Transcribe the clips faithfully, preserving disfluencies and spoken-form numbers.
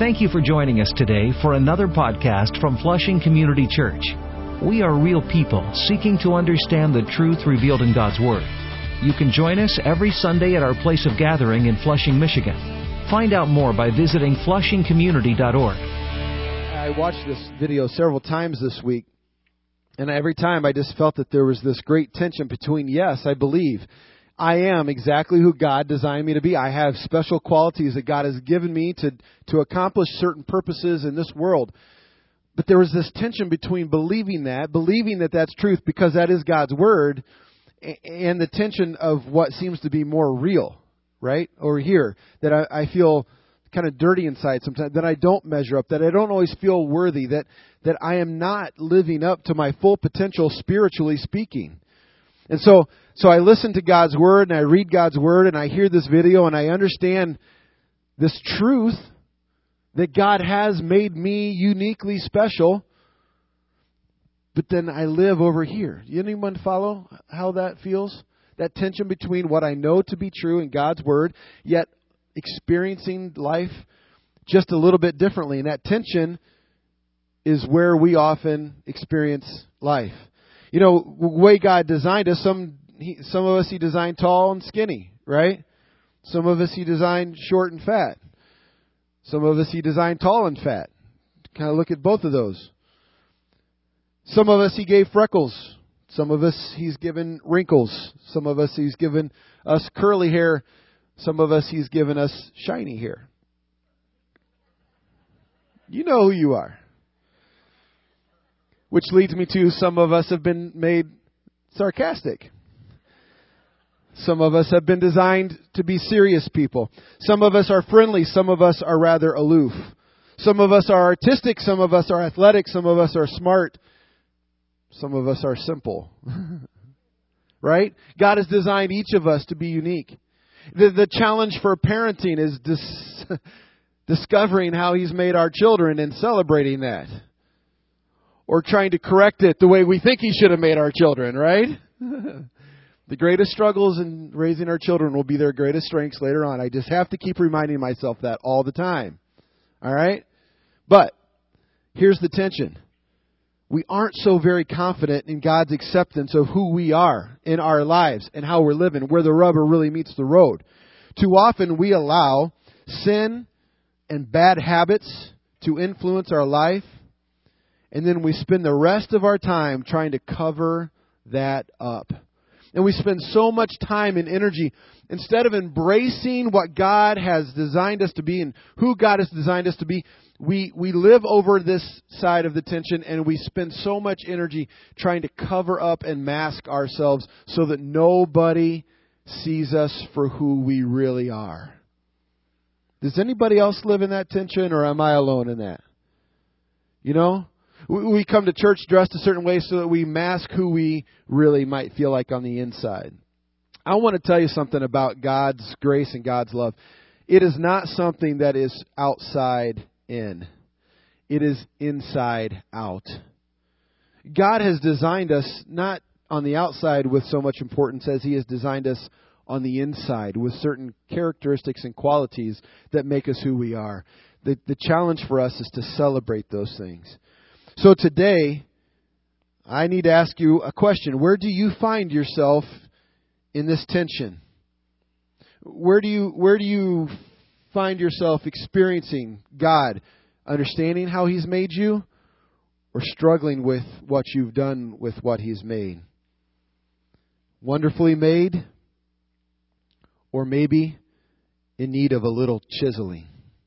Thank you for joining us today for another podcast from Flushing Community Church. We are real people seeking to understand the truth revealed in God's Word. You can join us every Sunday at our place of gathering in Flushing, Michigan. Find out more by visiting flushing community dot org. I watched this video several times this week, and every time I just felt that there was this great tension between, yes, I believe I am exactly who God designed me to be. I have special qualities that God has given me to, to accomplish certain purposes in this world. But there was this tension between believing that, believing that that's truth because that is God's Word, and the tension of what seems to be more real, right? Over here, that I, I feel kind of dirty inside sometimes, that I don't measure up, that I don't always feel worthy, that, that I am not living up to my full potential spiritually speaking. And so so I listen to God's Word and I read God's Word and I hear this video and I understand this truth that God has made me uniquely special, but then I live over here. Anyone follow how that feels? That tension between what I know to be true in God's Word, yet experiencing life just a little bit differently. And that tension is where we often experience life. You know, the way God designed us, some he, some of us He designed tall and skinny, right? Some of us He designed short and fat. Some of us He designed tall and fat. Kind of look at both of those. Some of us He gave freckles. Some of us He's given wrinkles. Some of us He's given us curly hair. Some of us He's given us shiny hair. You know who you are. Which leads me to some of us have been made sarcastic. Some of us have been designed to be serious people. Some of us are friendly. Some of us are rather aloof. Some of us are artistic. Some of us are athletic. Some of us are smart. Some of us are simple. Right? God has designed each of us to be unique. The, the challenge for parenting is dis- discovering how He's made our children and celebrating that. Or trying to correct it the way we think He should have made our children, right? The greatest struggles in raising our children will be their greatest strengths later on. I just have to keep reminding myself that all the time. All right? But here's the tension. We aren't so very confident in God's acceptance of who we are in our lives and how we're living, where the rubber really meets the road. Too often we allow sin and bad habits to influence our life. And then we spend the rest of our time trying to cover that up. And we spend so much time and energy, instead of embracing what God has designed us to be and who God has designed us to be, we, we live over this side of the tension and we spend so much energy trying to cover up and mask ourselves so that nobody sees us for who we really are. Does anybody else live in that tension, or am I alone in that? You know? We come to church dressed a certain way so that we mask who we really might feel like on the inside. I want to tell you something about God's grace and God's love. It is not something that is outside in. It is inside out. God has designed us not on the outside with so much importance as He has designed us on the inside with certain characteristics and qualities that make us who we are. The, the challenge for us is to celebrate those things. So today, I need to ask you a question. Where do you find yourself in this tension? Where do you where do you find yourself experiencing God, understanding how He's made you, or struggling with what you've done with what He's made? Wonderfully made, or maybe in need of a little chiseling?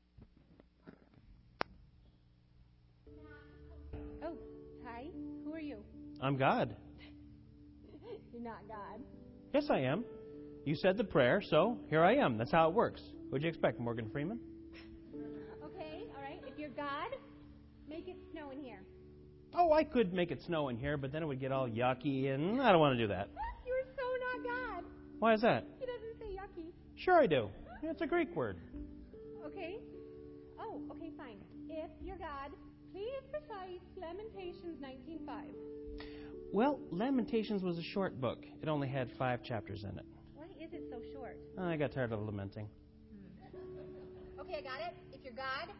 I'm God. You're not God. Yes, I am. You said the prayer, so here I am. That's how it works. What'd you expect, Morgan Freeman? Okay, all right. If you're God, make it snow in here. Oh, I could make it snow in here, but then it would get all yucky, and I don't want to do that. You're so not God. Why is that? He doesn't say yucky. Sure I do. It's a Greek word. Okay. Oh, okay, fine. If you're God, please recite Lamentations nineteen five. Well, Lamentations was a short book. It only had five chapters in it. Why is it so short? I got tired of lamenting. Okay, I got it. If you're God,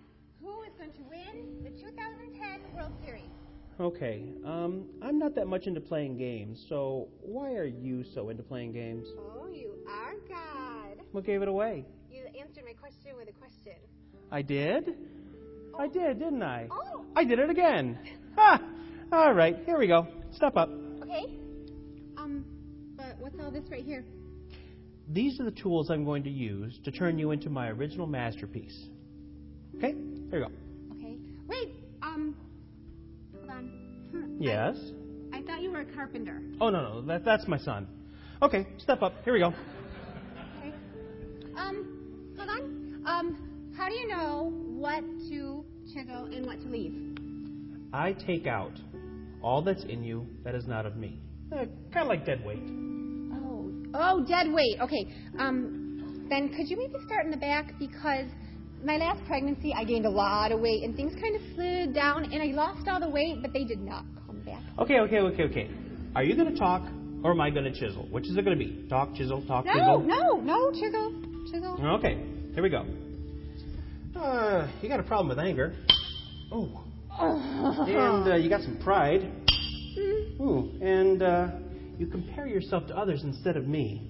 who is going to win the two thousand ten World Series. Okay, um, I'm not that much into playing games, so why are you so into playing games? Oh, you are God. What gave it away? You answered my question with a question. I did? Oh. I did, didn't I? Oh. I did it again. Ha! All right, here we go. Step up. Okay. Um, but what's all this right here? These are the tools I'm going to use to turn you into my original masterpiece. Okay? Here we go. Okay. Wait, um, hold on. Yes? I, I thought you were a carpenter. Oh, no, no, that, that's my son. Okay, step up. Here we go. Okay. Um, hold on. Um, how do you know what to chisel and what to leave? I take out all that's in you that is not of me. Uh, kind of like dead weight. Oh, oh, dead weight. Okay. Um, then could you maybe start in the back, because my last pregnancy I gained a lot of weight and things kind of slid down and I lost all the weight, but they did not come back. Okay, okay, okay, okay. Are you going to talk or am I going to chisel? Which is it going to be? Talk, chisel, talk, No, chisel? no, no, chisel, chisel. Okay, here we go. Uh, you got a problem with anger. Oh. And uh, you got some pride. Ooh, and uh, you compare yourself to others instead of me.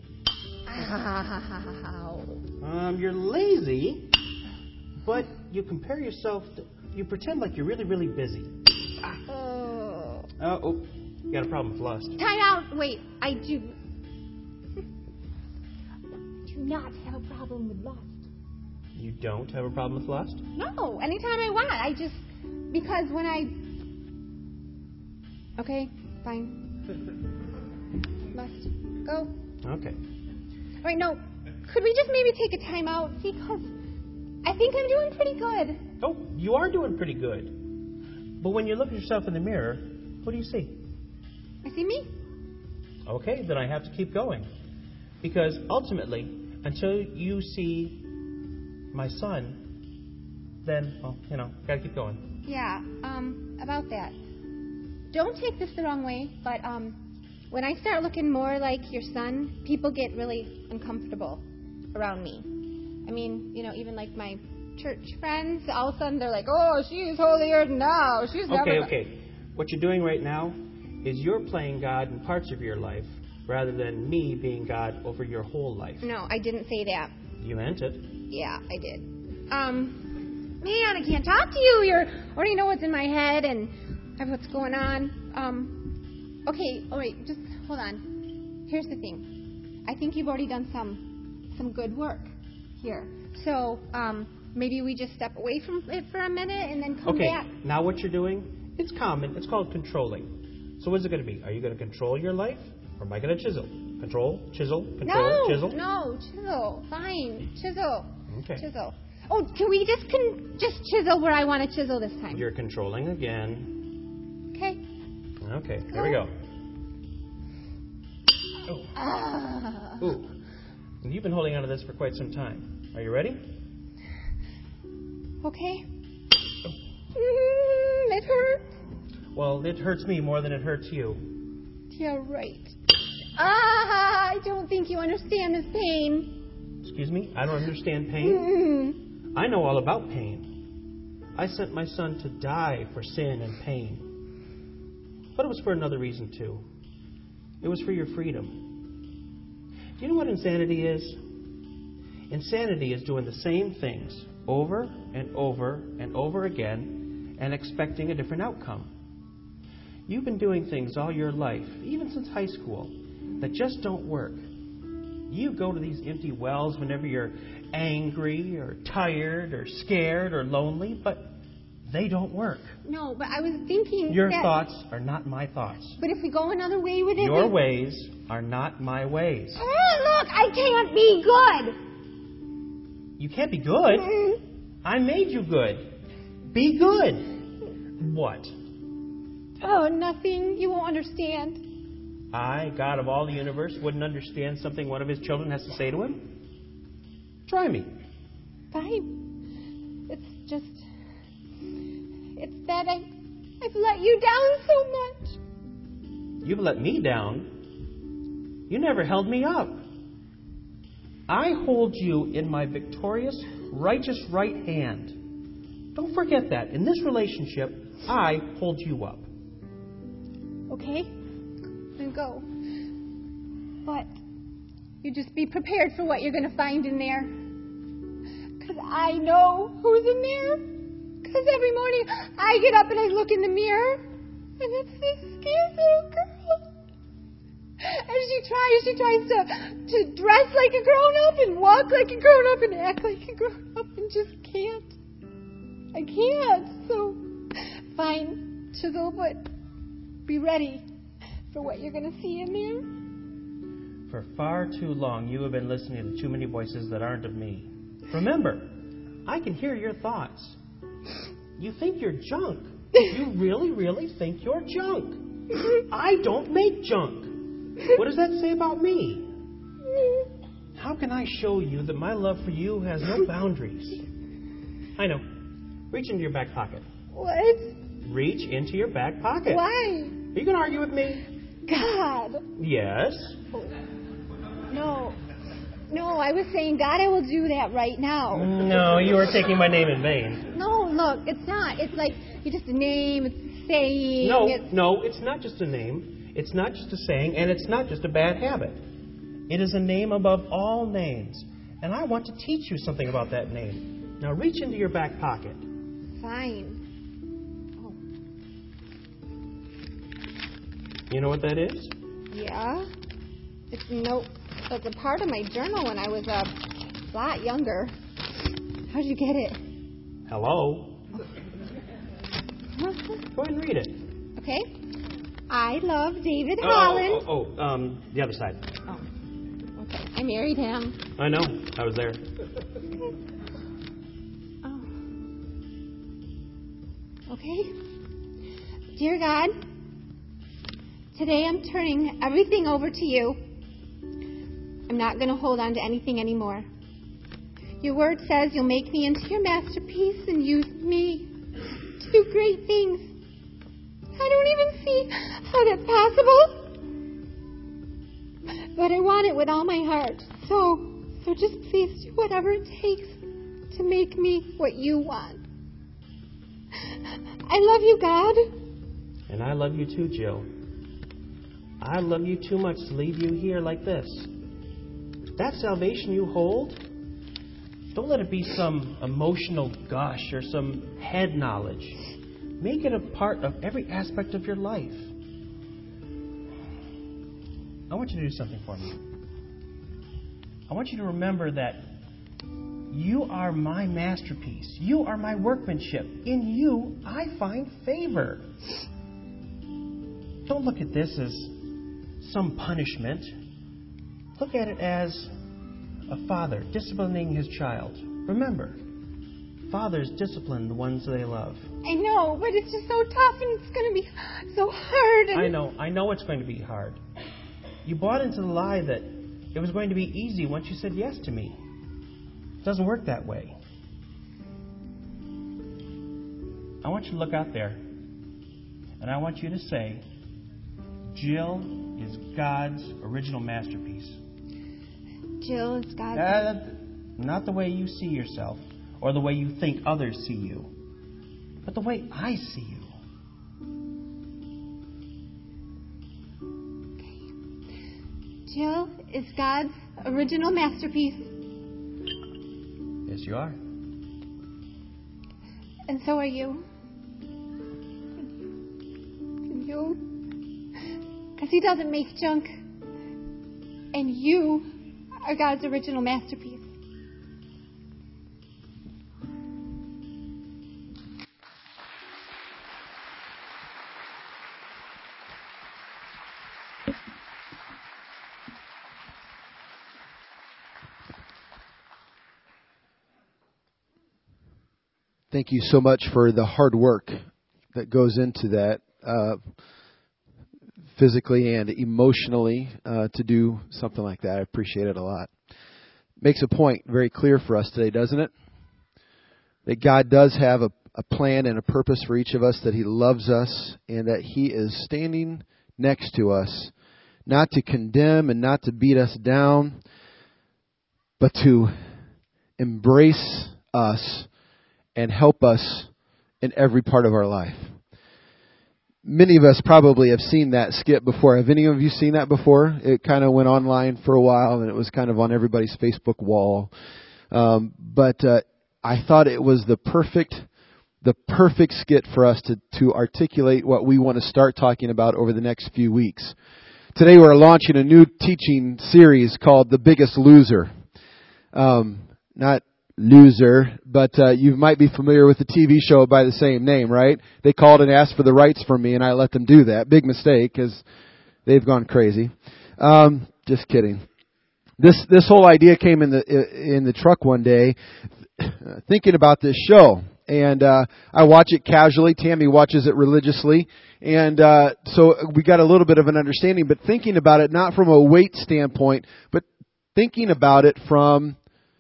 Ow. Um, you're lazy, but you compare yourself to, you pretend like you're really, really busy. Oh. Uh, oh, you got a problem with lust. Time out. Wait, I do. do not have a problem with lust. You don't have a problem with lust? No, anytime I want. I just, because when I. Okay, fine. Lust. Go. Okay. All right, no. Could we just maybe take a time out? Because I think I'm doing pretty good. Oh, you are doing pretty good. But when you look at yourself in the mirror, what do you see? I see me. Okay, then I have to keep going. Because ultimately, until you see my son, then, well, you know, gotta keep going. Yeah, um, about that. Don't take this the wrong way, but, um, when I start looking more like your son, people get really uncomfortable around me. I mean, you know, even like my church friends, all of a sudden they're like, oh, she's holier than thou. She's never... Okay, okay. What you're doing right now is you're playing God in parts of your life rather than me being God over your whole life. No, I didn't say that. You meant it. Yeah, I did. Um, man, I can't talk to you. You already know what's in my head and what's going on. Um, okay, all right, just hold on. Here's the thing. I think you've already done some some good work here. So, um, maybe we just step away from it for a minute and then come okay, back. Okay, now what you're doing, it's common. It's called controlling. So what is it going to be? Are you going to control your life or am I going to chisel? Control, chisel, control, no, chisel? No, chisel. Fine, chisel. Okay. Chisel. Oh, can we just con- just chisel where I want to chisel this time? You're controlling again. Okay. Okay, here we go. Oh. Ah. Ooh. You've been holding on to this for quite some time. Are you ready? Okay. Oh. Mm, it hurts. Well, it hurts me more than it hurts you. Yeah, right. Ah, I don't think you understand this pain. Excuse me? I don't understand pain? Mm. I know all about pain. I sent my son to die for sin and pain. But it was for another reason, too. It was for your freedom. Do you know what insanity is? Insanity is doing the same things over and over and over again and expecting a different outcome. You've been doing things all your life, even since high school, that just don't work. You go to these empty wells whenever you're angry or tired or scared or lonely, but they don't work. No, but I was thinking Your that... thoughts are not my thoughts. But if we go another way with it... Your we... ways are not my ways. Oh, look, I can't be good. You can't be good. Mm. I made you good. Be good. What? Oh, nothing. You won't understand. I, God of all the universe, wouldn't understand something one of his children has to say to him? Try me. Fine. It's just... It's that I, I've let you down so much. You've let me down. You never held me up. I hold you in my victorious, righteous right hand. Don't forget that. In this relationship, I hold you up. Okay? Then go. But you just be prepared for what you're going to find in there. Because I know who's in there. Because every morning I get up and I look in the mirror, and it's this scared little girl. And she tries, she tries to, to dress like a grown-up and walk like a grown-up and act like a grown-up and just can't. I can't. So, fine, Chisel, but be ready for what you're going to see in there. For far too long, you have been listening to too many voices that aren't of me. Remember, I can hear your thoughts. You think you're junk. You really, really think you're junk. I don't make junk. What does that say about me? How can I show you that my love for you has no boundaries? I know. Reach into your back pocket. What? Reach into your back pocket. Why? Are you going to argue with me? God. Yes. No. No, I was saying, God, I will do that right now. No, you are taking my name in vain. No, look, it's not. It's like, it's just a name, it's a saying. No, it's... no, it's not just a name. It's not just a saying, and it's not just a bad habit. It is a name above all names. And I want to teach you something about that name. Now reach into your back pocket. Fine. Oh. You know what that is? Yeah. It's no. It's a part of my journal when I was a lot younger. How'd you get it? Hello. Go ahead and read it. Okay. I love David Oh, Holland. oh, oh, oh, um, the other side. Oh. Okay. I married him. I know. I was there. Oh. Okay. Dear God, today I'm turning everything over to you. I'm not going to hold on to anything anymore. Your word says you'll make me into your masterpiece and use me to do great things. I don't even see how that's possible. But I want it with all my heart. So, so just please do whatever it takes to make me what you want. I love you, God. And I love you too, Jill. I love you too much to leave you here like this. That salvation you hold, don't let it be some emotional gush or some head knowledge. Make it a part of every aspect of your life. I want you to do something for me. I want you to remember that you are my masterpiece. You are my workmanship. In you, I find favor. Don't look at this as some punishment. Look at it as a father disciplining his child. Remember, fathers discipline the ones they love. I know, but it's just so tough and it's going to be so hard. And... I know. I know it's going to be hard. You bought into the lie that it was going to be easy once you said yes to me. It doesn't work that way. I want you to look out there, and I want you to say, Jill is God's original masterpiece. Jill is God's... Uh, not the way you see yourself, or the way you think others see you, but the way I see you. Jill is God's original masterpiece. Yes, you are. And so are you. And you. Because he doesn't make junk. And you are God's original masterpiece. Thank you so much for the hard work that goes into that, uh, physically and emotionally, uh, to do something like that. I appreciate it a lot. Makes a point very clear for us today, doesn't it? That God does have a, a plan and a purpose for each of us, that He loves us, and that He is standing next to us, not to condemn and not to beat us down, but to embrace us and help us in every part of our life. Many of us probably have seen that skit before. Have any of you seen that before? It kind of went online for a while, and it was kind of on everybody's Facebook wall. Um, but uh, I thought it was the perfect, the perfect skit for us to, to articulate what we want to start talking about over the next few weeks. Today we're launching a new teaching series called The Biggest Loser. Um, not loser, but uh, you might be familiar with the T V show by the same name, right? They called and asked for the rights from me, and I let them do that. Big mistake, because they've gone crazy. Um, just kidding. This this whole idea came in the in the truck one day, thinking about this show, and uh, I watch it casually. Tammy watches it religiously, and uh, so we got a little bit of an understanding. But thinking about it not from a weight standpoint, but thinking about it from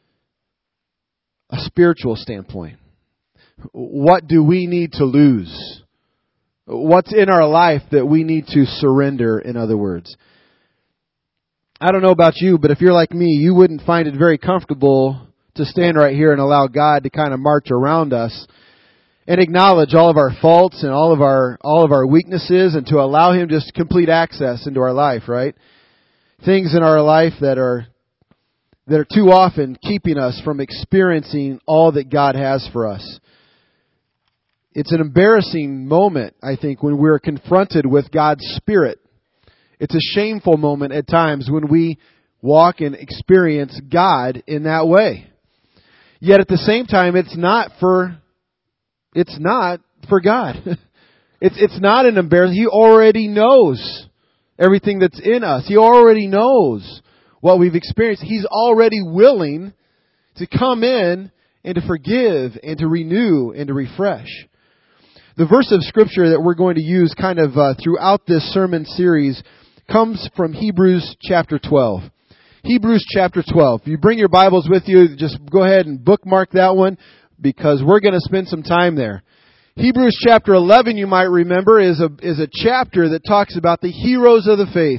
a spiritual standpoint. What do we need to lose? What's in our life that we need to surrender, in other words? I don't know about you, but if you're like me, you wouldn't find it very comfortable to stand right here and allow God to kind of march around us and acknowledge all of our faults and all of our all of our weaknesses, and to allow Him just complete access into our life, right? Things in our life that are that are too often keeping us from experiencing all that God has for us. It's an embarrassing moment, I think, when we're confronted with God's Spirit. It's a shameful moment at times when we walk and experience God in that way. Yet at the same time, it's not for, it's not for God. It's, it's not an embarrassment. He already knows everything that's in us. He already knows what we've experienced. He's already willing to come in and to forgive and to renew and to refresh. The verse of Scripture that we're going to use kind of uh, throughout this sermon series comes from Hebrews chapter twelve. Hebrews chapter twelve. If you bring your Bibles with you, just go ahead and bookmark that one, because we're going to spend some time there. Hebrews chapter eleven, you might remember, is a is a chapter that talks about the heroes of the faith.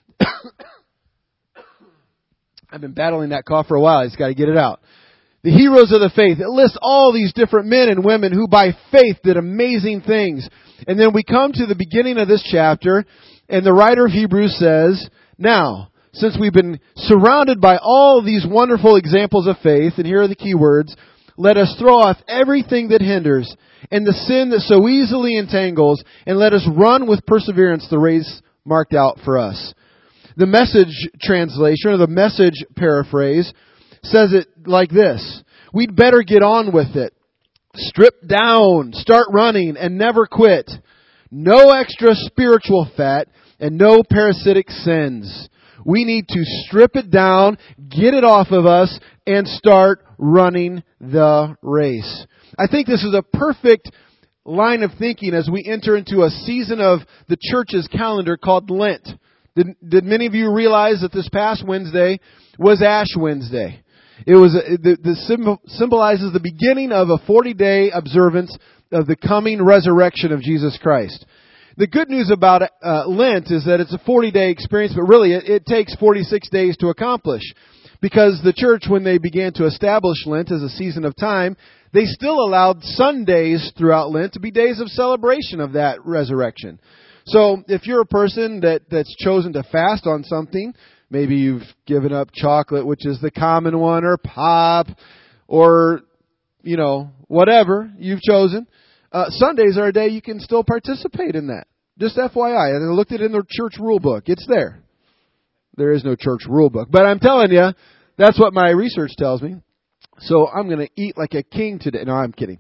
I've been battling that cough for a while. I just got to get it out. The heroes of the faith. It lists all these different men and women who by faith did amazing things. And then we come to the beginning of this chapter, and the writer of Hebrews says, now, since we've been surrounded by all these wonderful examples of faith, and here are the key words, let us throw off everything that hinders and the sin that so easily entangles, and let us run with perseverance the race marked out for us. The Message translation, or the Message paraphrase, says it like this: we'd better get on with it. Strip down, start running, and never quit. No extra spiritual fat, and no parasitic sins. We need to strip it down, get it off of us, and start running the race. I think this is a perfect line of thinking as we enter into a season of the church's calendar called Lent. Did, did many of you realize that this past Wednesday was Ash Wednesday? It was a, the, the symbol, symbolizes the beginning of a forty-day observance of the coming resurrection of Jesus Christ. The good news about uh, Lent is that it's a forty-day experience, but really it, it takes forty-six days to accomplish. Because the church, when they began to establish Lent as a season of time, they still allowed Sundays throughout Lent to be days of celebration of that resurrection. So if you're a person that, that's chosen to fast on something, maybe you've given up chocolate, which is the common one, or pop, or, you know, whatever you've chosen, uh, Sundays are a day you can still participate in that. Just F Y I. I looked at it in the church rule book. It's there. There is no church rule book. But I'm telling you, that's what my research tells me. So I'm going to eat like a king today. No, I'm kidding.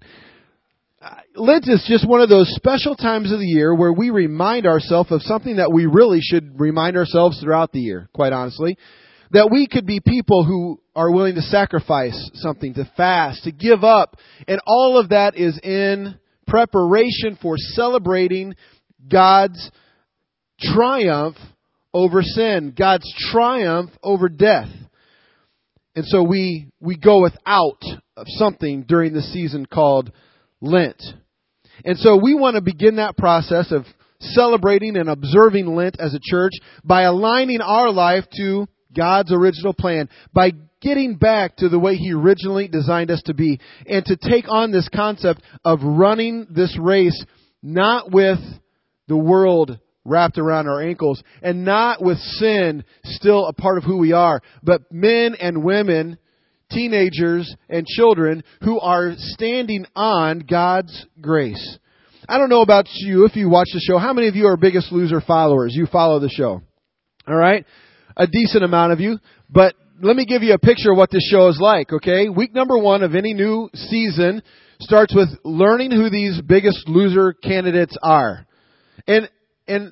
Lent is just one of those special times of the year where we remind ourselves of something that we really should remind ourselves throughout the year, quite honestly. That we could be people who are willing to sacrifice something, to fast, to give up. And all of that is in preparation for celebrating God's triumph over sin, God's triumph over death. And so we we go without of something during the season called Lent. And so we want to begin that process of celebrating and observing Lent as a church by aligning our life to God's original plan, by getting back to the way He originally designed us to be, and to take on this concept of running this race not with the world wrapped around our ankles, and not with sin still a part of who we are, but men and women, teenagers and children who are standing on God's grace. I don't know about you if you watch the show. How many of you are Biggest Loser followers? You follow the show. All right? A decent amount of you. But let me give you a picture of what this show is like, okay? Week number one of any new season starts with learning who these Biggest Loser candidates are. And, and,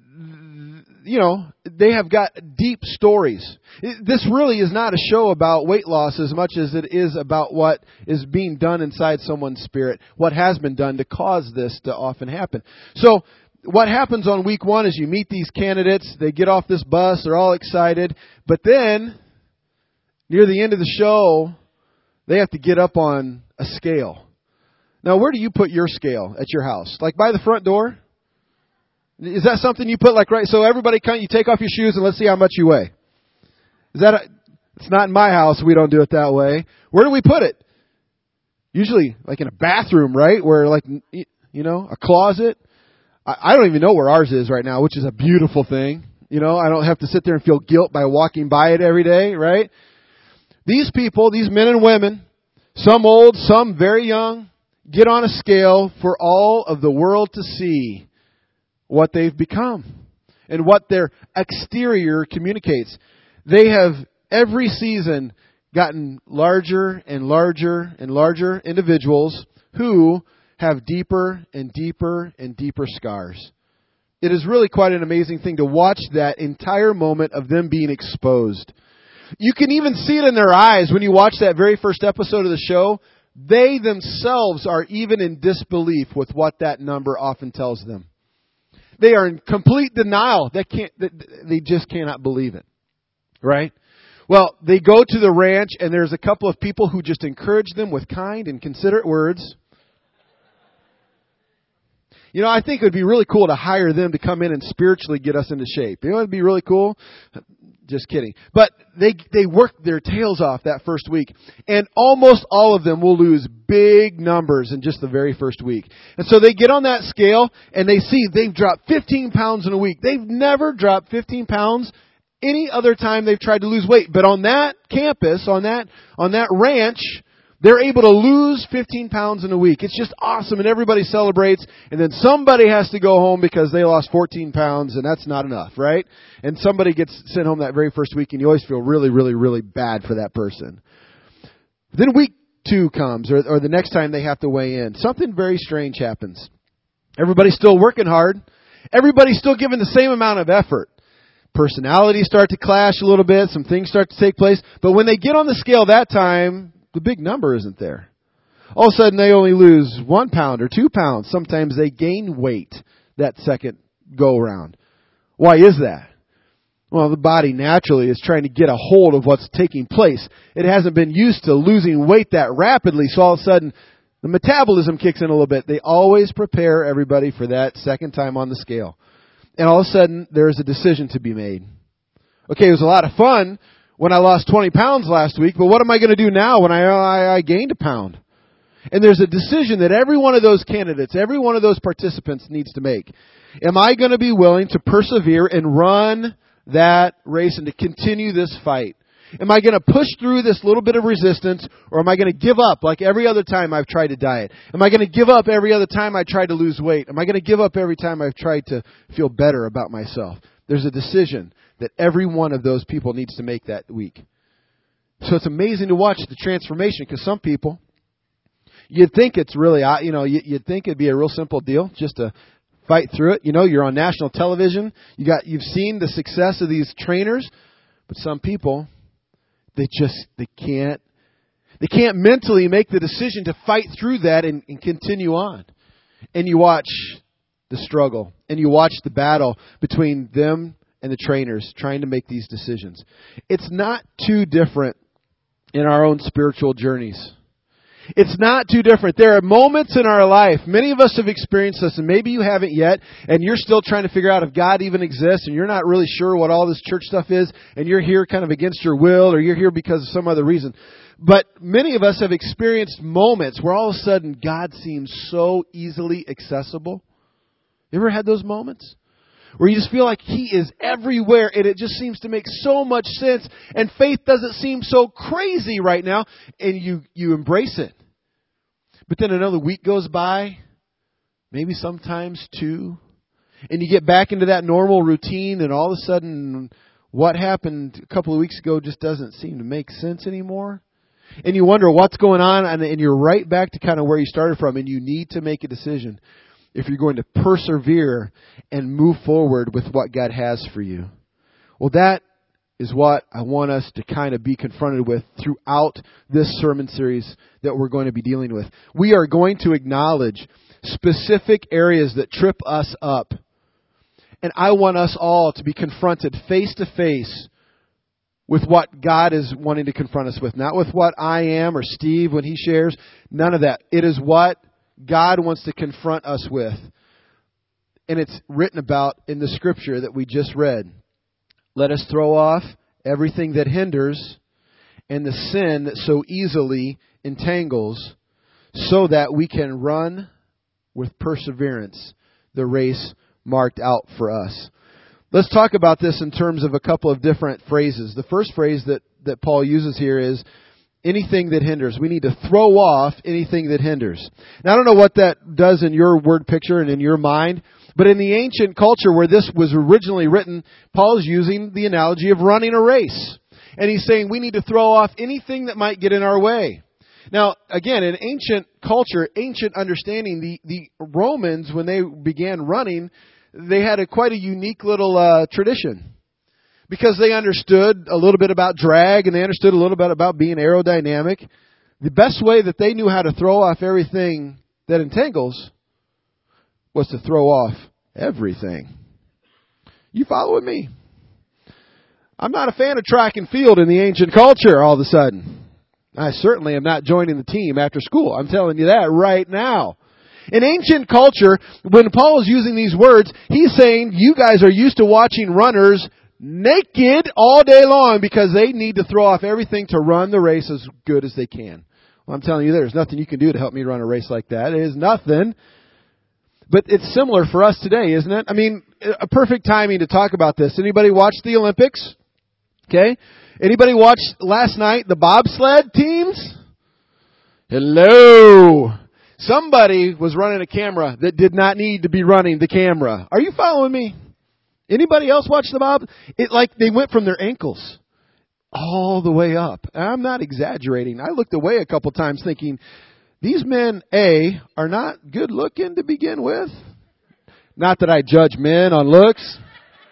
you know, they have got deep stories. This really is not a show about weight loss as much as it is about what is being done inside someone's spirit, what has been done to cause this to often happen. So, what happens on week one is you meet these candidates, they get off this bus, they're all excited, but then, near the end of the show, they have to get up on a scale. Now, where do you put your scale at your house? Like by the front door? Is that something you put like right? So everybody come, you take off your shoes and let's see how much you weigh. Is that a, it's not in my house. We don't do it that way. Where do we put it? Usually like in a bathroom, right? Where like, you know, a closet. I, I don't even know where ours is right now, which is a beautiful thing. You know, I don't have to sit there and feel guilt by walking by it every day, right? These people, these men and women, some old, some very young, get on a scale for all of the world to see what they've become and what their exterior communicates. They have every season gotten larger and larger and larger individuals who have deeper and deeper and deeper scars. It is really quite an amazing thing to watch that entire moment of them being exposed. You can even see it in their eyes when you watch that very first episode of the show. They themselves are even in disbelief with what that number often tells them. They are in complete denial. They can't. They just cannot believe it. Right? Well, they go to the ranch, and there's a couple of people who just encourage them with kind and considerate words. You know, I think it would be really cool to hire them to come in and spiritually get us into shape. You know, it would be really cool. Just kidding. But they they work their tails off that first week. And almost all of them will lose big numbers in just the very first week. And so they get on that scale and they see they've dropped fifteen pounds in a week. They've never dropped fifteen pounds any other time they've tried to lose weight. But on that campus, on that on that ranch, they're able to lose fifteen pounds in a week. It's just awesome, and everybody celebrates. And then somebody has to go home because they lost fourteen pounds, and that's not enough, right? And somebody gets sent home that very first week, and you always feel really, really, really bad for that person. Then week two comes, or, or the next time they have to weigh in. Something very strange happens. Everybody's still working hard. Everybody's still giving the same amount of effort. Personalities start to clash a little bit. Some things start to take place. But when they get on the scale that time, the big number isn't there. All of a sudden, they only lose one pound or two pounds. Sometimes they gain weight that second go-around. Why is that? Well, the body naturally is trying to get a hold of what's taking place. It hasn't been used to losing weight that rapidly, so all of a sudden, the metabolism kicks in a little bit. They always prepare everybody for that second time on the scale. And all of a sudden, there's a decision to be made. Okay, it was a lot of fun when I lost twenty pounds last week, but what am I going to do now when I, I, I gained a pound? And there's a decision that every one of those candidates, every one of those participants needs to make. Am I going to be willing to persevere and run that race and to continue this fight? Am I going to push through this little bit of resistance, or am I going to give up like every other time I've tried to diet? Am I going to give up every other time I tried to lose weight? Am I going to give up every time I've tried to feel better about myself? There's a decision that every one of those people needs to make that week. So it's amazing to watch the transformation, because some people, you'd think it's really, you know, you'd think it'd be a real simple deal just to fight through it. You know, you're on national television. You got, you've seen the success of these trainers, but some people, they just, they can't, they can't mentally make the decision to fight through that and, and continue on. And you watch the struggle, and you watch the battle between them and the trainers trying to make these decisions. It's not too different in our own spiritual journeys. It's not too different. There are moments in our life, many of us have experienced this, and maybe you haven't yet, and you're still trying to figure out if God even exists, and you're not really sure what all this church stuff is, and you're here kind of against your will, or you're here because of some other reason. But many of us have experienced moments where all of a sudden God seems so easily accessible. You ever had those moments? Where you just feel like He is everywhere and it just seems to make so much sense and faith doesn't seem so crazy right now and you, you embrace it. But then another week goes by, maybe sometimes two, and you get back into that normal routine and all of a sudden what happened a couple of weeks ago just doesn't seem to make sense anymore. And you wonder what's going on and, and you're right back to kind of where you started from and you need to make a decision if you're going to persevere and move forward with what God has for you. Well, that is what I want us to kind of be confronted with throughout this sermon series that we're going to be dealing with. We are going to acknowledge specific areas that trip us up. And I want us all to be confronted face to face with what God is wanting to confront us with. Not with what I am or Steve when he shares. None of that. It is what God wants to confront us with. And it's written about in the scripture that we just read. Let us throw off everything that hinders and the sin that so easily entangles so that we can run with perseverance the race marked out for us. Let's talk about this in terms of a couple of different phrases. The first phrase that, that Paul uses here is anything that hinders. We need to throw off anything that hinders. Now, I don't know what that does in your word picture and in your mind, but in the ancient culture where this was originally written, Paul is using the analogy of running a race. And he's saying we need to throw off anything that might get in our way. Now, again, in ancient culture, ancient understanding, the, the Romans, when they began running, they had a quite a unique little uh, tradition. Because they understood a little bit about drag and they understood a little bit about being aerodynamic. The best way that they knew how to throw off everything that entangles was to throw off everything. You following me? I'm not a fan of track and field in the ancient culture all of a sudden. I certainly am not joining the team after school. I'm telling you that right now. In ancient culture, when Paul is using these words, he's saying you guys are used to watching runners naked all day long because they need to throw off everything to run the race as good as they can. Well, I'm telling you, there's nothing you can do to help me run a race like that. It is nothing. But it's similar for us today, isn't it? I mean, a perfect timing to talk about this. Anybody watch the Olympics? Okay. Anybody watch last night the bobsled teams? Hello. Somebody was running a camera that did not need to be running the camera. Are you following me? Anybody else watch the bob? It like they went from their ankles all the way up. I'm not exaggerating. I looked away a couple times thinking, these men, A, are not good looking to begin with. Not that I judge men on looks.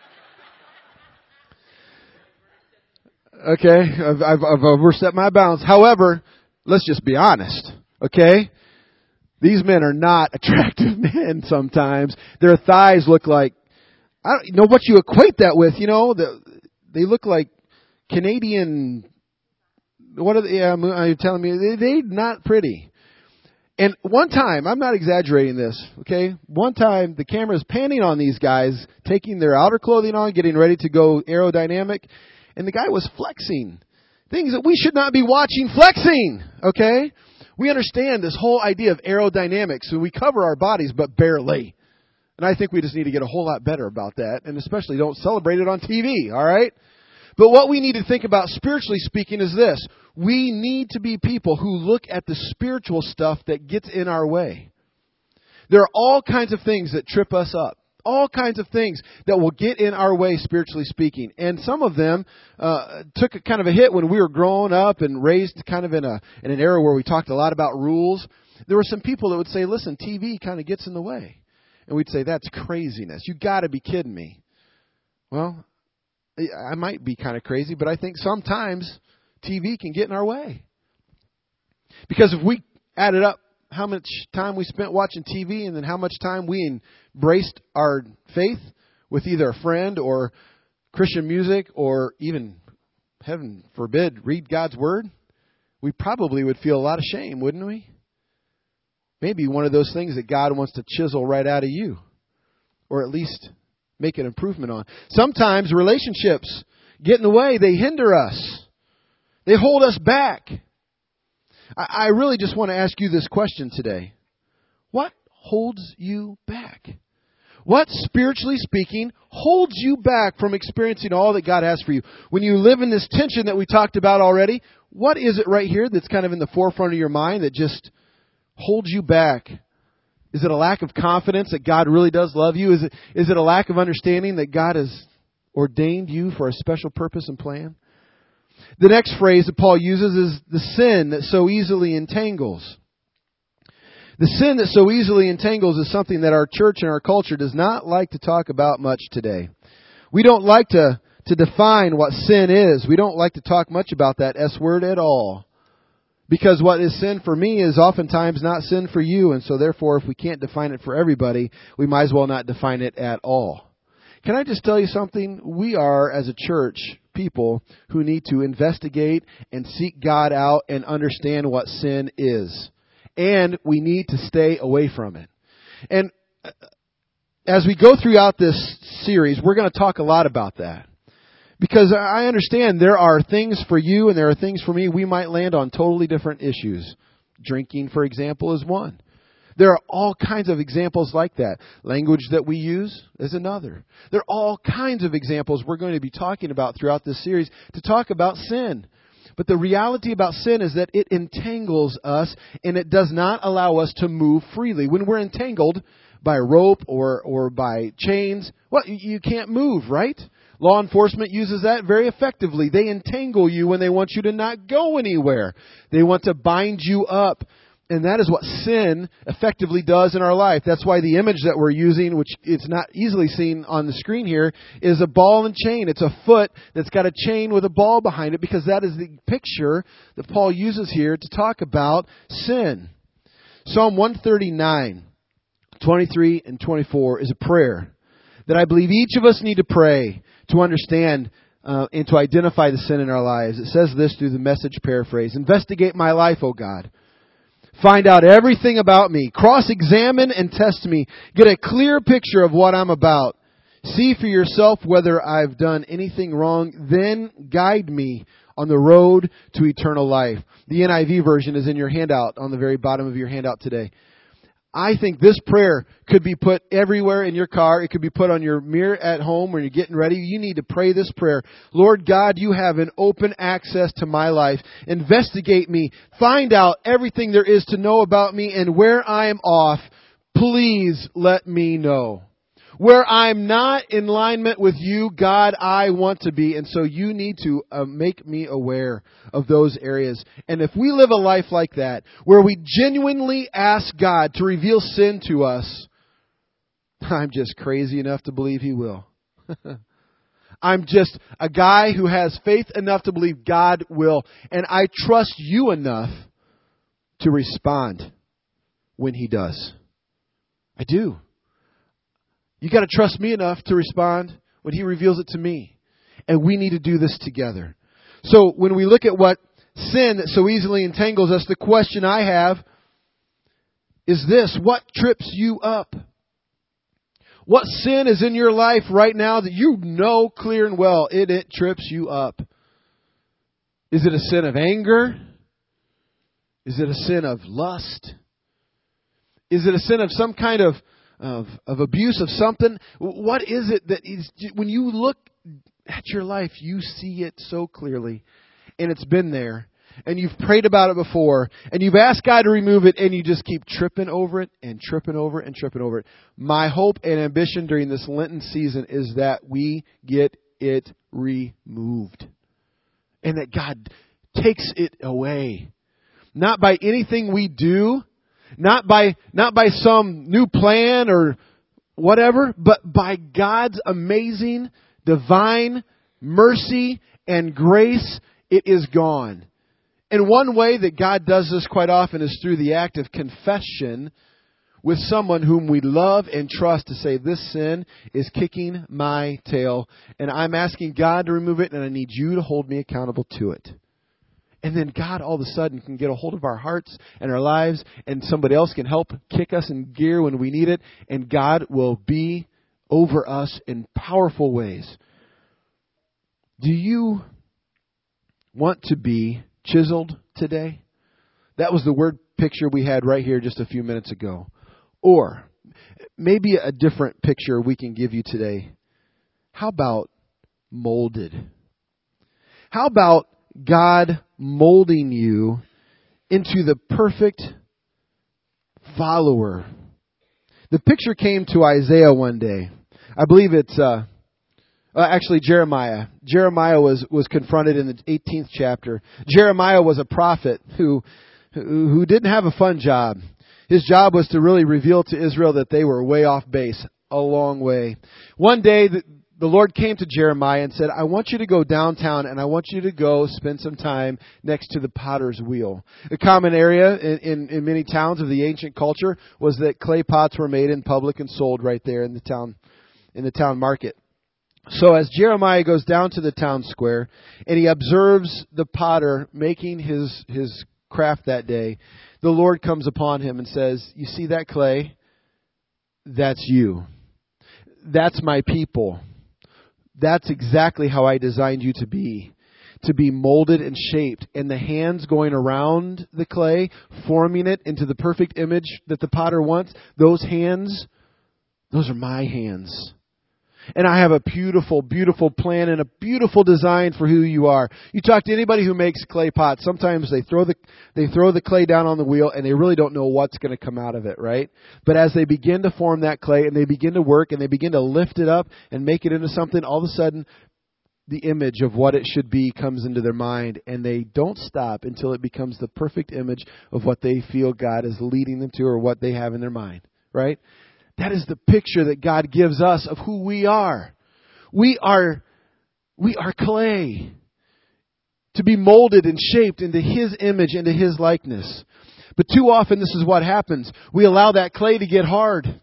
Okay, I've, I've, I've overstepped my bounds. However, let's just be honest, okay? These men are not attractive men sometimes. Their thighs look like, I don't know what you equate that with, you know, the, they look like Canadian, what are they, yeah, are you telling me? They, they're not pretty. And one time, I'm not exaggerating this, okay? One time, the camera is panning on these guys, taking their outer clothing on, getting ready to go aerodynamic, and the guy was flexing. Things that we should not be watching flexing, okay? We understand this whole idea of aerodynamics, so we cover our bodies, but barely. And I think we just need to get a whole lot better about that, and especially don't celebrate it on T V, all right? But what we need to think about spiritually speaking is this. We need to be people who look at the spiritual stuff that gets in our way. There are all kinds of things that trip us up. All kinds of things that will get in our way spiritually speaking. And some of them uh, took a kind of a hit when we were growing up and raised kind of in a in an era where we talked a lot about rules. There were some people that would say, listen, T V kind of gets in the way. And we'd say, that's craziness. You got to be kidding me. Well, I might be kind of crazy, but I think sometimes T V can get in our way. Because if we added up how much time we spent watching T V and then how much time we embraced our faith with either a friend or Christian music or even, heaven forbid, read God's Word, we probably would feel a lot of shame, wouldn't we? Maybe one of those things that God wants to chisel right out of you, or at least make an improvement on. Sometimes relationships get in the way. They hinder us. They hold us back. I, I really just want to ask you this question today. What holds you back? What, spiritually speaking, holds you back from experiencing all that God has for you? When you live in this tension that we talked about already, what is it right here that's kind of in the forefront of your mind that just holds you back? Is it a lack of confidence that God really does love you? Is it is it a lack of understanding that God has ordained you for a special purpose and plan? The next phrase that Paul uses is the sin that so easily entangles. The sin that so easily entangles is something that our church and our culture does not like to talk about much today. We don't like to, to define what sin is. We don't like to talk much about that S word at all. Because what is sin for me is oftentimes not sin for you. And so therefore, if we can't define it for everybody, we might as well not define it at all. Can I just tell you something? We are, as a church, people who need to investigate and seek God out and understand what sin is. And we need to stay away from it. And as we go throughout this series, we're going to talk a lot about that. Because I understand there are things for you and there are things for me. We might land on totally different issues. Drinking, for example, is one. There are all kinds of examples like that. Language that we use is another. There are all kinds of examples we're going to be talking about throughout this series to talk about sin. But the reality about sin is that it entangles us and it does not allow us to move freely. When we're entangled by a rope or, or by chains, well, you can't move, right? Law enforcement uses that very effectively. They entangle you when they want you to not go anywhere. They want to bind you up. And that is what sin effectively does in our life. That's why the image that we're using, which it's not easily seen on the screen here, is a ball and chain. It's a foot that's got a chain with a ball behind it, because that is the picture that Paul uses here to talk about sin. Psalm one thirty-nine, twenty-three and twenty-four is a prayer that I believe each of us need to pray to understand uh, and to identify the sin in our lives. It says this through the Message paraphrase: investigate my life, O God. Find out everything about me. Cross-examine and test me. Get a clear picture of what I'm about. See for yourself whether I've done anything wrong. Then guide me on the road to eternal life. The N I V version is in your handout on the very bottom of your handout today. I think this prayer could be put everywhere in your car. It could be put on your mirror at home when you're getting ready. You need to pray this prayer. Lord God, you have an open access to my life. Investigate me. Find out everything there is to know about me, and where I am off, please let me know. Where I'm not in alignment with you, God, I want to be. And so you need to uh, make me aware of those areas. And if we live a life like that, where we genuinely ask God to reveal sin to us, I'm just crazy enough to believe He will. I'm just a guy who has faith enough to believe God will. And I trust you enough to respond when He does. I do. You got to trust me enough to respond when He reveals it to me. And we need to do this together. So when we look at what sin that so easily entangles us, the question I have is this: what trips you up? What sin is in your life right now that you know clear and well it, it trips you up? Is it a sin of anger? Is it a sin of lust? Is it a sin of some kind of Of, of abuse of something? What is it that is, when you look at your life, you see it so clearly, and it's been there, and you've prayed about it before, and you've asked God to remove it, and you just keep tripping over it and tripping over it and tripping over it. My hope and ambition during this Lenten season is that we get it removed, and that God takes it away. Not by anything we do, Not by not by some new plan or whatever, but by God's amazing, divine mercy and grace, it is gone. And one way that God does this quite often is through the act of confession with someone whom we love and trust, to say, this sin is kicking my tail, and I'm asking God to remove it, and I need you to hold me accountable to it. And then God all of a sudden can get a hold of our hearts and our lives, and somebody else can help kick us in gear when we need it, and God will be over us in powerful ways. Do you want to be chiseled today? That was the word picture we had right here just a few minutes ago. Or maybe a different picture we can give you today. How about molded? How about God molding you into the perfect follower? The picture came to Isaiah one day. I believe it's uh, uh, actually Jeremiah. Jeremiah was, was confronted in the eighteenth chapter. Jeremiah was a prophet who who didn't have a fun job. His job was to really reveal to Israel that they were way off base, a long way. One day, the, the Lord came to Jeremiah and said, I want you to go downtown and I want you to go spend some time next to the potter's wheel. A common area in, in, in many towns of the ancient culture was that clay pots were made in public and sold right there in the town, in the town market. So as Jeremiah goes down to the town square and he observes the potter making his, his craft that day, the Lord comes upon him and says, you see that clay? That's you. That's my people. That's exactly how I designed you to be. To be molded and shaped. And the hands going around the clay, forming it into the perfect image that the potter wants, those hands, those are my hands. And I have a beautiful, beautiful plan and a beautiful design for who you are. You talk to anybody who makes clay pots. Sometimes they throw the they throw the clay down on the wheel and they really don't know what's going to come out of it, right? But as they begin to form that clay and they begin to work and they begin to lift it up and make it into something, all of a sudden the image of what it should be comes into their mind, and they don't stop until it becomes the perfect image of what they feel God is leading them to or what they have in their mind, right? That is the picture that God gives us of who we are. We are, we are clay to be molded and shaped into His image, into His likeness. But too often this is what happens. We allow that clay to get hard.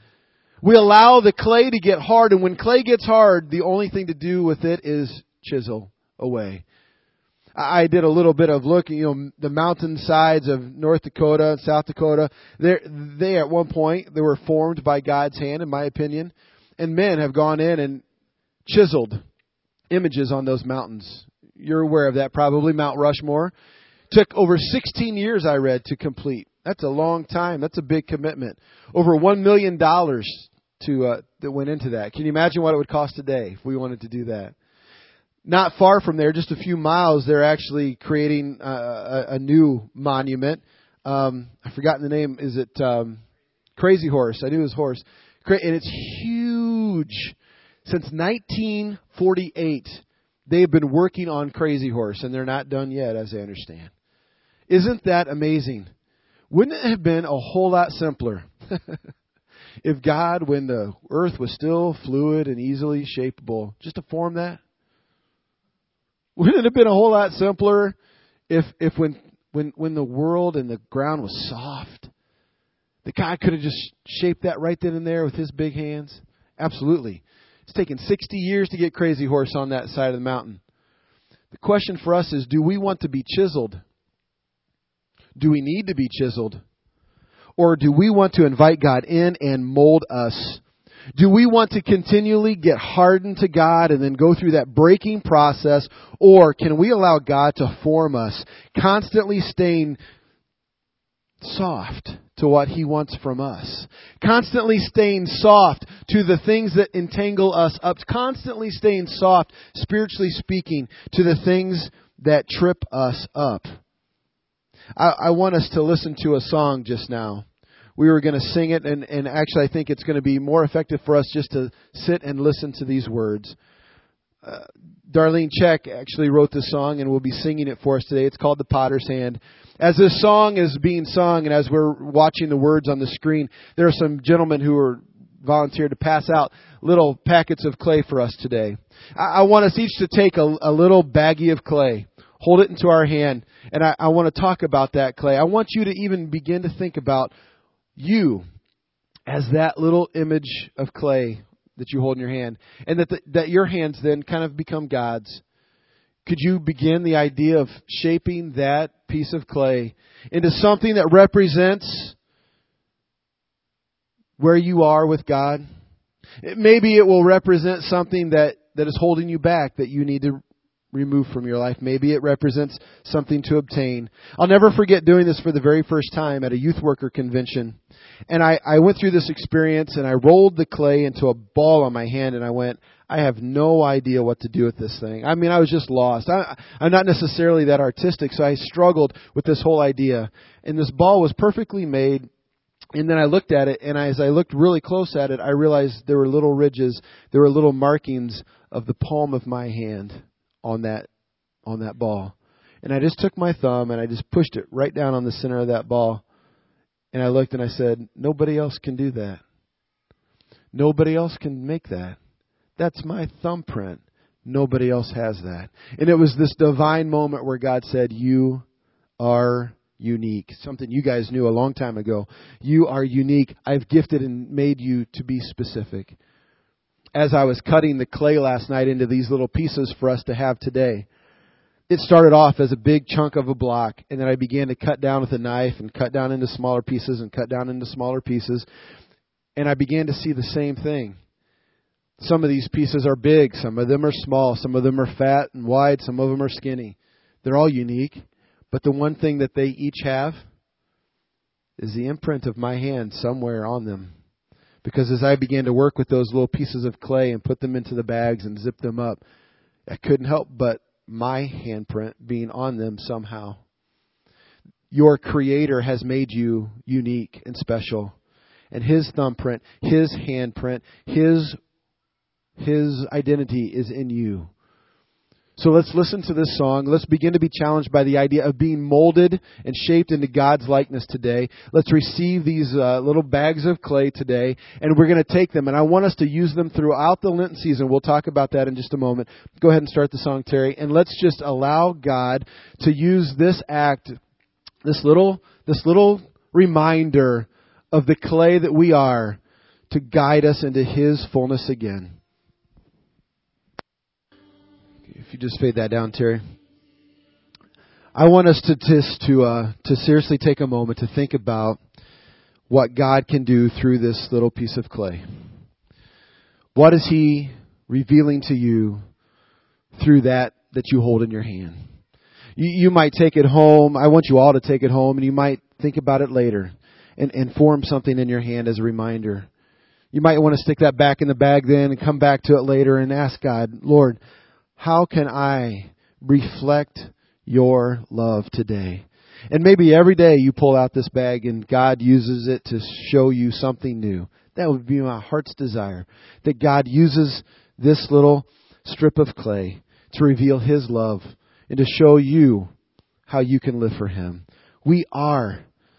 We allow the clay to get hard, and when clay gets hard, the only thing to do with it is chisel away. I did a little bit of looking, you know, the mountainsides of North Dakota and South Dakota. They, they at one point, they were formed by God's hand, in my opinion. And men have gone in and chiseled images on those mountains. You're aware of that probably. Mount Rushmore took over sixteen years, I read, to complete. That's a long time. That's a big commitment. Over one million dollars to uh, that went into that. Can you imagine what it would cost today if we wanted to do that? Not far from there, just a few miles, they're actually creating uh, a, a new monument. Um, I've forgotten the name. Is it um, Crazy Horse? I knew it was Horse. And it's huge. Since nineteen forty-eight, they've been working on Crazy Horse, and they're not done yet, as I understand. Isn't that amazing? Wouldn't it have been a whole lot simpler if God, when the earth was still fluid and easily shapeable, just to form that? Wouldn't it have been a whole lot simpler if if when when when the world and the ground was soft, that God could have just shaped that right then and there with His big hands? Absolutely. It's taken sixty years to get Crazy Horse on that side of the mountain. The question for us is, do we want to be chiseled? Do we need to be chiseled? Or do we want to invite God in and mold us? Do we want to continually get hardened to God and then go through that breaking process? Or can we allow God to form us, constantly staying soft to what He wants from us? Constantly staying soft to the things that entangle us up. Constantly staying soft, spiritually speaking, to the things that trip us up. I, I want us to listen to a song just now. We were going to sing it, and, and actually I think it's going to be more effective for us just to sit and listen to these words. Uh, Darlene Check actually wrote this song, and will be singing it for us today. It's called The Potter's Hand. As this song is being sung, and as we're watching the words on the screen, there are some gentlemen who are volunteered to pass out little packets of clay for us today. I, I want us each to take a, a little baggie of clay, hold it into our hand, and I, I want to talk about that clay. I want you to even begin to think about you as that little image of clay that you hold in your hand, and that the, that your hands then kind of become God's. could you begin the idea of shaping that piece of clay into something that represents where you are with God? Maybe it will represent something that, that is holding you back that you need to remove from your life. Maybe it represents something to obtain. I'll never forget doing this for the very first time at a youth worker convention. And I, I went through this experience and I rolled the clay into a ball on my hand and I went, I have no idea what to do with this thing. I mean, I was just lost. I, I'm not necessarily that artistic, so I struggled with this whole idea. And this ball was perfectly made. And then I looked at it, and as I looked really close at it, I realized there were little ridges, there were little markings of the palm of my hand on that on that ball. And I just took my thumb and I just pushed it right down on the center of that ball. And I looked and I said, nobody else can do that. Nobody else can make that. That's my thumbprint. Nobody else has that. And it was this divine moment where God said, you are unique. Something you guys knew a long time ago. You are unique. I've gifted and made you to be specific. As I was cutting the clay last night into these little pieces for us to have today, it started off as a big chunk of a block, and then I began to cut down with a knife and cut down into smaller pieces and cut down into smaller pieces, and I began to see the same thing. Some of these pieces are big, some of them are small, some of them are fat and wide, some of them are skinny. They're all unique, but the one thing that they each have is the imprint of my hand somewhere on them. Because as I began to work with those little pieces of clay and put them into the bags and zip them up, I couldn't help but my handprint being on them somehow. Your Creator has made you unique and special. And His thumbprint, His handprint, His, His identity is in you. So let's listen to this song. Let's begin to be challenged by the idea of being molded and shaped into God's likeness today. Let's receive these uh, little bags of clay today, and we're going to take them. And I want us to use them throughout the Lenten season. We'll talk about that in just a moment. Go ahead and start the song, Terry. And let's just allow God to use this act, this little, this little reminder of the clay that we are, to guide us into His fullness again. If you just fade that down, Terry. I want us to just to uh, to seriously take a moment to think about what God can do through this little piece of clay. What is He revealing to you through that that you hold in your hand? You, you might take it home. I want you all to take it home, and you might think about it later and, and form something in your hand as a reminder. You might want to stick that back in the bag then and come back to it later and ask God, Lord, how can I reflect your love today? And maybe every day you pull out this bag and God uses it to show you something new. That would be my heart's desire, that God uses this little strip of clay to reveal His love and to show you how you can live for Him. We are,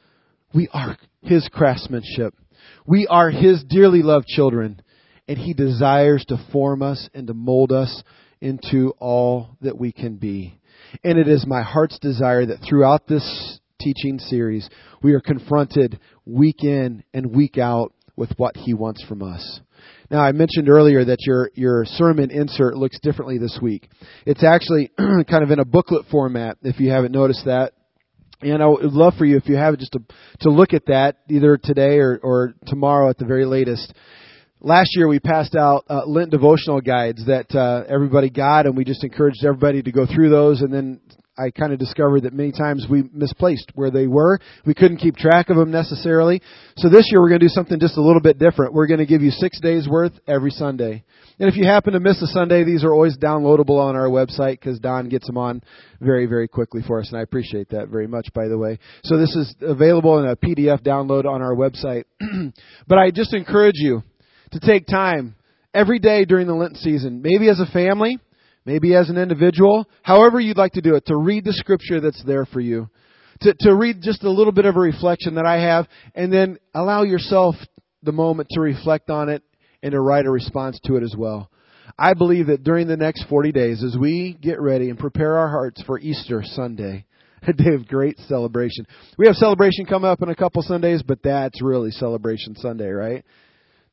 we are His craftsmanship. We are His dearly loved children, and He desires to form us and to mold us into all that we can be. And it is my heart's desire that throughout this teaching series, we are confronted week in and week out with what He wants from us. Now, I mentioned earlier that your, your sermon insert looks differently this week. It's actually kind of in a booklet format, if you haven't noticed that. And I would love for you, if you have it, just to, to look at that either today or, or tomorrow at the very latest. Last year we passed out uh, Lent devotional guides that uh, everybody got, and we just encouraged everybody to go through those. And then I kind of discovered that many times we misplaced where they were. We couldn't keep track of them necessarily. So this year we're going to do something just a little bit different. We're going to give you six days worth every Sunday. And if you happen to miss a Sunday, these are always downloadable on our website because Don gets them on very, very quickly for us. And I appreciate that very much, by the way. So this is available in a P D F download on our website. But I just encourage you to take time every day during the Lenten season, maybe as a family, maybe as an individual, however you'd like to do it, to read the Scripture that's there for you, to, to read just a little bit of a reflection that I have, and then allow yourself the moment to reflect on it and to write a response to it as well. I believe that during the next forty days, as we get ready and prepare our hearts for Easter Sunday, a day of great celebration. We have celebration coming up in a couple Sundays, but that's really Celebration Sunday, right?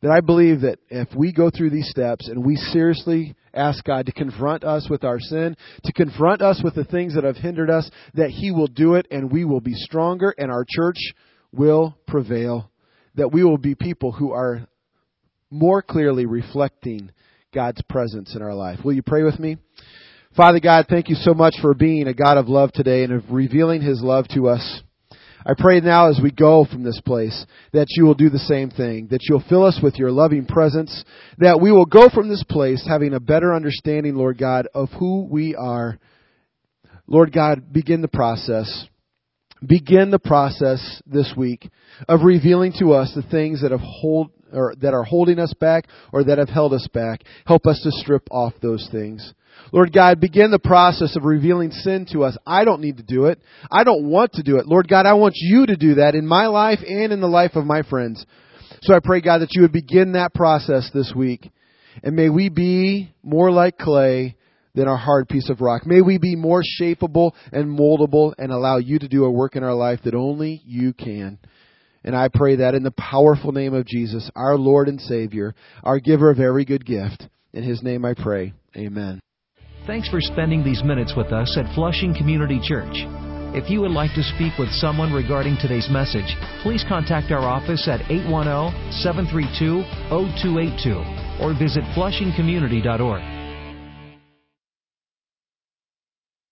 that I believe that if we go through these steps and we seriously ask God to confront us with our sin, to confront us with the things that have hindered us, that He will do it and we will be stronger and our church will prevail. That we will be people who are more clearly reflecting God's presence in our life. Will you pray with me? Father God, thank you so much for being a God of love today and of revealing His love to us. I pray now as we go from this place that you will do the same thing, that you'll fill us with your loving presence, that we will go from this place having a better understanding, Lord God, of who we are. Lord God, begin the process. Begin the process this week of revealing to us the things that have hold or that are holding us back or that have held us back. Help us to strip off those things. Lord God, begin the process of revealing sin to us. I don't need to do it. I don't want to do it. Lord God, I want you to do that in my life and in the life of my friends. So I pray, God, that you would begin that process this week. And may we be more like clay than a hard piece of rock. May we be more shapeable and moldable and allow you to do a work in our life that only you can. And I pray that in the powerful name of Jesus, our Lord and Savior, our giver of every good gift. In His name I pray. Amen. Thanks for spending these minutes with us at Flushing Community Church. If you would like to speak with someone regarding today's message, please contact our office at eight one zero, seven three two, zero two eight two or visit flushing community dot org.